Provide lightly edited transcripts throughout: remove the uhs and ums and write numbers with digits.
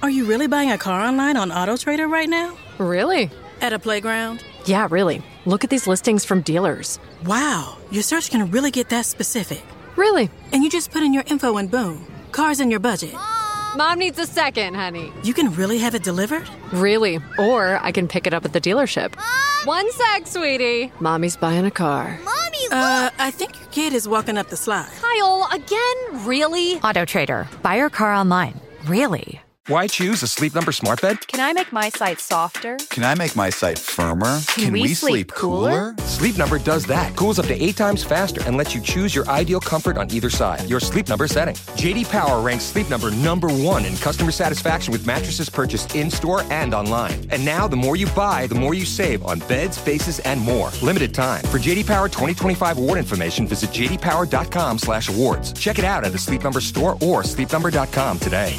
Are you really buying a car online on AutoTrader right now? Really? At a playground? Yeah, really. Look at these listings from dealers. Wow, your search can really get that specific. Really? And you just put in your info and boom, car's in your budget. Mom needs a second, honey. You can really have it delivered? Really. Or I can pick it up at the dealership. One sec, sweetie. Mommy's buying a car. Mommy, I think your kid is walking up the slide. Kyle, again? Really? AutoTrader. Buy your car online. Really? Why choose a Sleep Number smart bed? Can I make my site softer? Can I make my site firmer? Can we sleep cooler? Sleep Number does that. Cools up to 8 times faster and lets you choose your ideal comfort on either side. Your Sleep Number setting. JD Power ranks Sleep Number #1 in customer satisfaction with mattresses purchased in-store and online. And now, the more you buy, the more you save on beds, bases, and more. Limited time. For JD Power 2025 award information, visit jdpower.com/awards. Check it out at the Sleep Number store or sleepnumber.com today.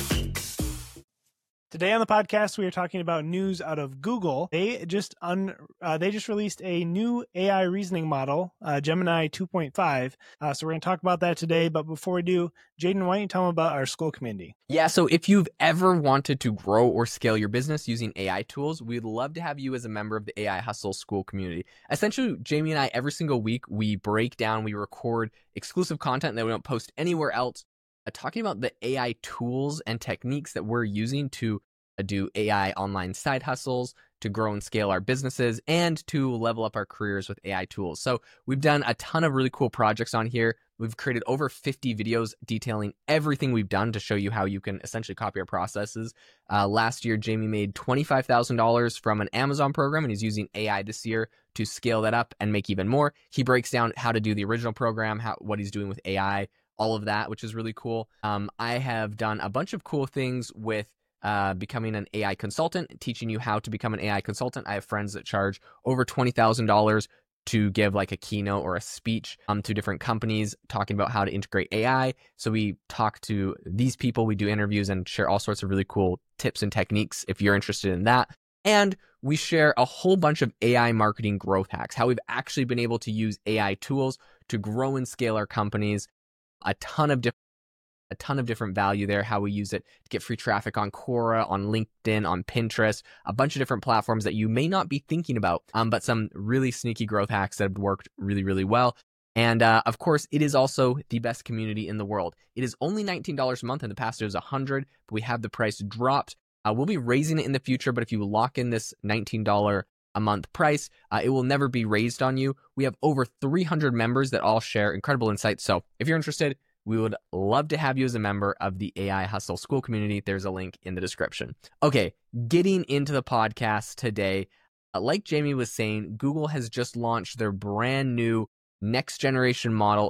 Today on the podcast, we are talking about news out of Google. They just released a new AI reasoning model, Gemini 2.5. So we're going to talk about that today. But before we do, Jaden, why don't you tell them about our school community? Yeah, so if you've ever wanted to grow or scale your business using AI tools, we'd love to have you as a member of the AI Hustle school community. Essentially, Jamie and I, every single week, we break down, we record exclusive content that we don't post anywhere else, talking about the AI tools and techniques that we're using to do AI online side hustles, to grow and scale our businesses, and to level up our careers with AI tools. So we've done a ton of really cool projects on here. We've created over 50 videos detailing everything we've done to show you how you can essentially copy our processes. Last year, Jamie made $25,000 from an Amazon program, and he's using AI this year to scale that up and make even more. He breaks down how to do the original program, what he's doing with AI, all of that, which is really cool. I have done a bunch of cool things with becoming an AI consultant, teaching you how to become an AI consultant. I have friends that charge over $20,000 to give like a keynote or a speech to different companies talking about how to integrate AI. So we talk to these people, we do interviews and share all sorts of really cool tips and techniques if you're interested in that. And we share a whole bunch of AI marketing growth hacks, how we've actually been able to use AI tools to grow and scale our companies. A ton of different value there, how we use it to get free traffic on Quora, on LinkedIn, on Pinterest, a bunch of different platforms that you may not be thinking about, but some really sneaky growth hacks that have worked really, really well. And of course, it is also the best community in the world. It is only $19 a month. In the past, it was $100, but we have the price dropped. We'll be raising it in the future, but if you lock in this $19 a month price, it will never be raised on you. We have over 300 members that all share incredible insights. So if you're interested, we would love to have you as a member of the AI Hustle School community. There's a link in the description. Okay, getting into the podcast today, like Jamie was saying, Google has just launched their brand new next generation model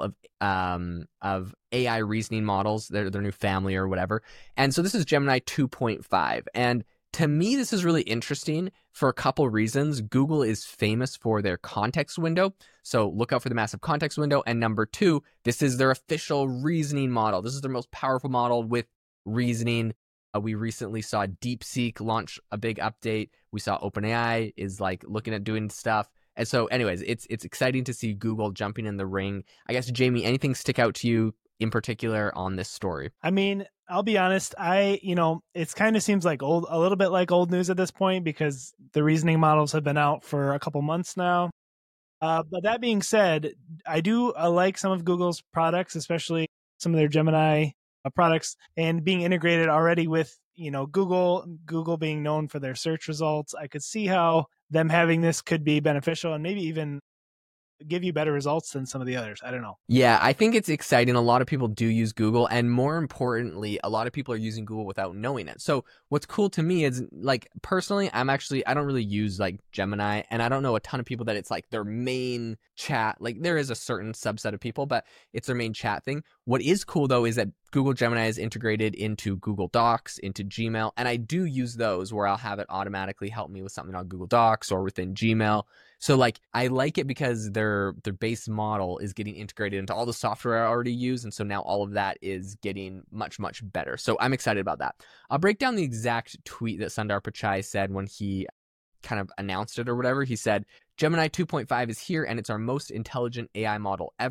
of AI reasoning models, their new family or whatever. And so this is Gemini 2.5. And to me, this is really interesting for a couple reasons. Google is famous for their context window. So look out for the massive context window. And number two, this is their official reasoning model. This is their most powerful model with reasoning. We recently saw DeepSeek launch a big update. We saw OpenAI is like looking at doing stuff. And so anyways, it's exciting to see Google jumping in the ring. I guess, Jamie, anything stick out to you in particular on this story? I mean, I'll be honest, it kind of seems like a little bit like old news at this point because the reasoning models have been out for a couple months now. But that being said, I do like some of Google's products, especially some of their Gemini products, and being integrated already with, Google being known for their search results. I could see how them having this could be beneficial and maybe even give you better results than some of the others. I don't know. Yeah, I think it's exciting. A lot of people do use Google, and more importantly, a lot of people are using Google without knowing it. So what's cool to me is, like, personally, I don't really use like Gemini, and I don't know a ton of people that it's like their main chat. Like, there is a certain subset of people, but it's their main chat thing. What is cool though is that Google Gemini is integrated into Google Docs, into Gmail, and I do use those where I'll have it automatically help me with something on Google Docs or within Gmail. So like, I like it because their base model is getting integrated into all the software I already use. And so now all of that is getting much, much better. So I'm excited about that. I'll break down the exact tweet that Sundar Pichai said when he kind of announced it or whatever. He said, Gemini 2.5 is here and it's our most intelligent AI model ever.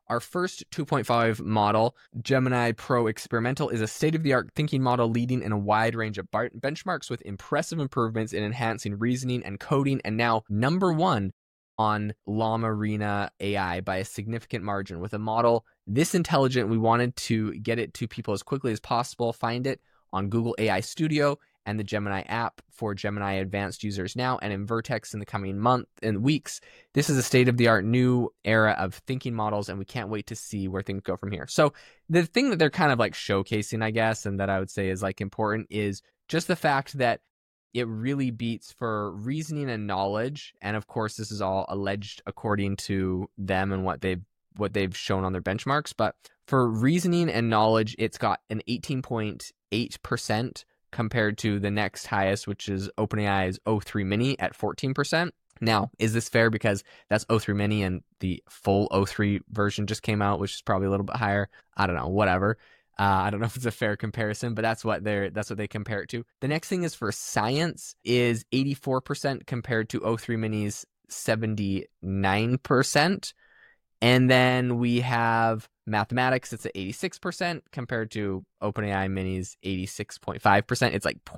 Our first 2.5 model, Gemini Pro Experimental, is a state-of-the-art thinking model leading in a wide range of benchmarks with impressive improvements in enhancing reasoning and coding, and now number one on Llamarina AI by a significant margin. With a model this intelligent, we wanted to get it to people as quickly as possible. Find it on Google AI Studio and the Gemini app for Gemini Advanced users now, and in Vertex in the coming month and weeks. This is a state-of-the-art new era of thinking models, and we can't wait to see where things go from here. So the thing that they're kind of like showcasing, I guess, and that I would say is like important is just the fact that it really beats for reasoning and knowledge. And of course, this is all alleged according to them and what they've shown on their benchmarks. But for reasoning and knowledge, it's got an 18.8% compared to the next highest, which is OpenAI's O3 Mini at 14%. Now, is this fair because that's O3 Mini and the full O3 version just came out, which is probably a little bit higher? I don't know, whatever. I don't know if it's a fair comparison, but that's what they compare it to. The next thing is for science is 84% compared to O3 Mini's 79%. And then we have mathematics, it's at 86% compared to OpenAI Mini's 86.5%. It's like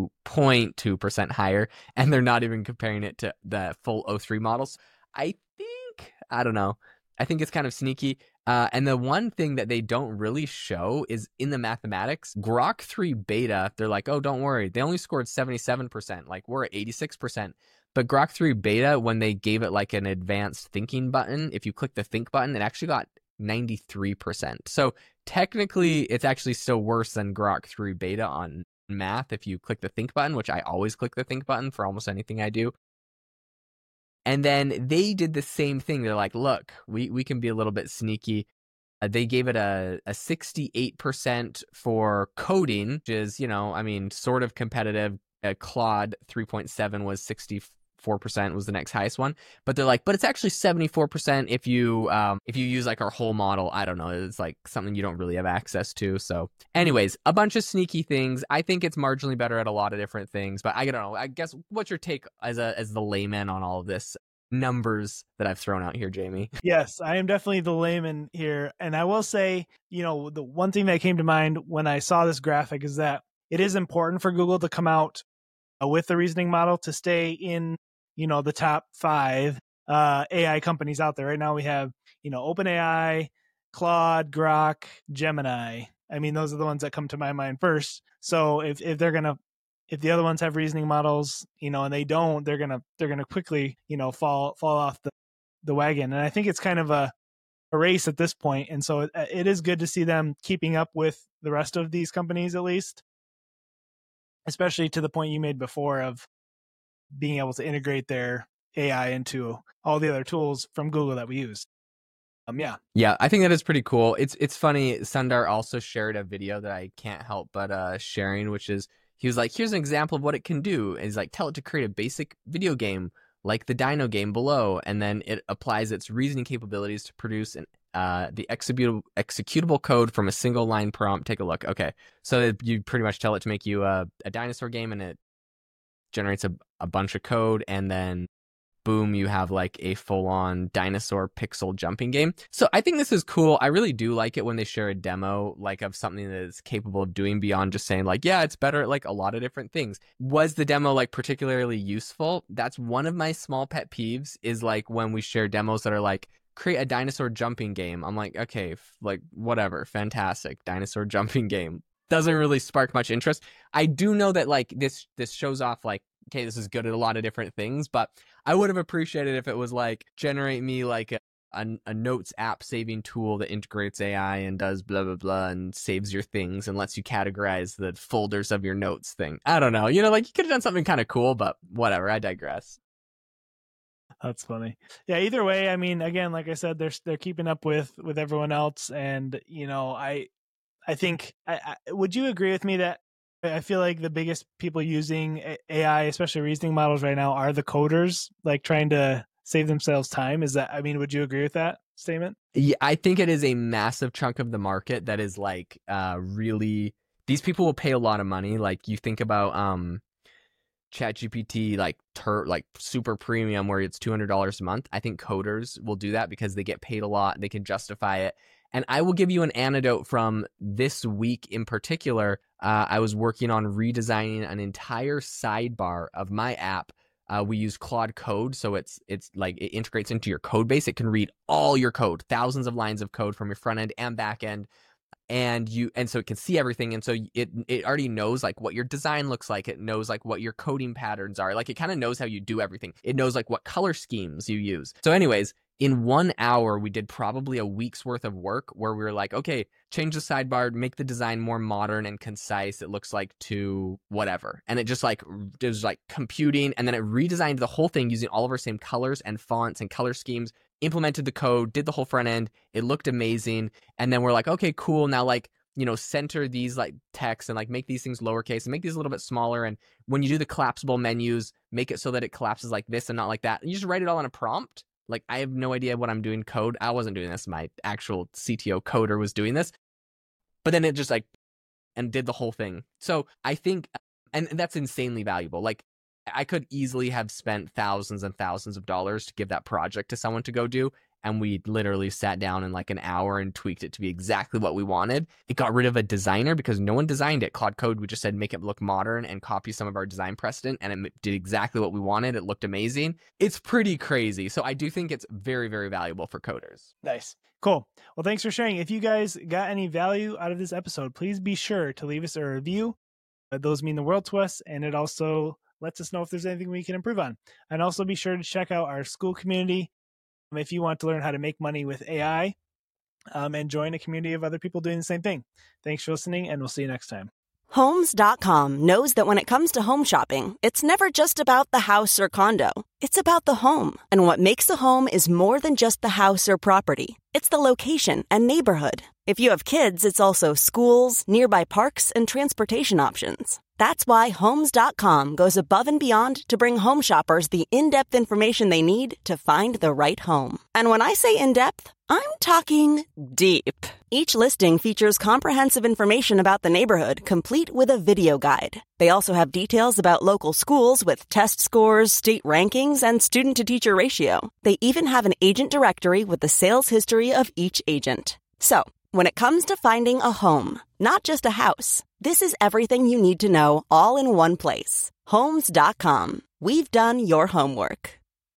0.2% higher, and they're not even comparing it to the full O3 models. I don't know. I think it's kind of sneaky. And the one thing that they don't really show is in the mathematics, Grok 3 beta, they're like, oh, don't worry. They only scored 77%. Like, we're at 86%. But Grok 3 beta, when they gave it like an advanced thinking button, if you click the think button, it actually got 93%. So technically, it's actually still worse than Grok 3 beta on math if you click the think button, which I always click the think button for almost anything I do. And then they did the same thing. They're like, look, we can be a little bit sneaky. They gave it a 68% for coding, which is, sort of competitive. Claude 3.7 was 64% was the next highest one. But they're like, but it's actually 74% if you use like our whole model. I don't know. It's like something you don't really have access to. So anyways, a bunch of sneaky things. I think it's marginally better at a lot of different things. But I don't know. I guess what's your take as the layman on all of this numbers that I've thrown out here, Jamie? Yes, I am definitely the layman here. And I will say, the one thing that came to mind when I saw this graphic is that it is important for Google to come out with the reasoning model to stay in, the top 5 AI companies out there. Right now we have, OpenAI, Claude, Grok, Gemini. I mean, those are the ones that come to my mind first. So if the other ones have reasoning models, and they don't, they're gonna quickly, fall off the wagon. And I think it's kind of a race at this point. And so it is good to see them keeping up with the rest of these companies, at least, especially to the point you made before of being able to integrate their AI into all the other tools from Google that we use. Yeah, I think that is pretty cool. It's funny. Sundar also shared a video that I can't help but sharing, which is, he was like, here's an example of what it can do. And he's like, tell it to create a basic video game like the Dino game below, and then it applies its reasoning capabilities to produce the executable code from a single line prompt. Take a look. Okay, so you pretty much tell it to make you a dinosaur game, and it generates a bunch of code, and then boom, you have like a full-on dinosaur pixel jumping game. So I think this is cool. I really do like it when they share a demo like of something that is capable of doing beyond just saying like, yeah, it's better at like a lot of different things. Was the demo like particularly useful? That's one of my small pet peeves, is like when we share demos that are like, create a dinosaur jumping game. I'm like, okay, like whatever, fantastic, dinosaur jumping game. Doesn't really spark much interest. I do know that like this shows off like, okay, this is good at a lot of different things, but I would have appreciated if it was like, generate me like a notes app saving tool that integrates AI and does blah, blah, blah, and saves your things and lets you categorize the folders of your notes thing. I don't know. Like you could have done something kind of cool, but whatever, I digress. That's funny. Yeah, either way, I mean, again, like I said, they're keeping up with everyone else. And, I think, would you agree with me that I feel like the biggest people using AI, especially reasoning models right now, are the coders, like trying to save themselves time? Would you agree with that statement? Yeah, I think it is a massive chunk of the market that is like really, these people will pay a lot of money. Like you think about ChatGPT like super premium where it's $200 a month. I think coders will do that because they get paid a lot. They can justify it. And I will give you an anecdote from this week in particular. I was working on redesigning an entire sidebar of my app. We use Claude Code, so it's like it integrates into your code base. It can read all your code, thousands of lines of code from your front end and back end. And so it can see everything. And so it already knows like what your design looks like. It knows like what your coding patterns are. Like it kind of knows how you do everything. It knows like what color schemes you use. So anyways, in 1 hour, we did probably a week's worth of work where we were like, okay, change the sidebar, make the design more modern and concise. It looks like to whatever. And it was like computing. And then it redesigned the whole thing using all of our same colors and fonts and color schemes, implemented the code, did the whole front end. It looked amazing. And then we're like, okay, cool. Now like, center these like text and like make these things lowercase and make these a little bit smaller. And when you do the collapsible menus, make it so that it collapses like this and not like that. And you just write it all in a prompt. Like, I have no idea what I'm doing code. I wasn't doing this. My actual CTO coder was doing this. But then it just like, and did the whole thing. So I think, and that's insanely valuable. Like, I could easily have spent thousands and thousands of dollars to give that project to someone to go do. And we literally sat down in like an hour and tweaked it to be exactly what we wanted. It got rid of a designer because no one designed it. Claude Code, we just said, make it look modern and copy some of our design precedent. And it did exactly what we wanted. It looked amazing. It's pretty crazy. So I do think it's very, very valuable for coders. Nice. Cool. Well, thanks for sharing. If you guys got any value out of this episode, please be sure to leave us a review. Those mean the world to us. And it also lets us know if there's anything we can improve on. And also be sure to check out our school community if you want to learn how to make money with AI, and join a community of other people doing the same thing. Thanks for listening, and we'll see you next time. Homes.com knows that when it comes to home shopping, it's never just about the house or condo. It's about the home. And what makes a home is more than just the house or property. It's the location and neighborhood. If you have kids, it's also schools, nearby parks, and transportation options. That's why Homes.com goes above and beyond to bring home shoppers the in-depth information they need to find the right home. And when I say in-depth, I'm talking deep. Each listing features comprehensive information about the neighborhood, complete with a video guide. They also have details about local schools with test scores, state rankings, and student-to-teacher ratio. They even have an agent directory with the sales history of each agent. So, when it comes to finding a home, not just a house, this is everything you need to know all in one place. Homes.com. We've done your homework.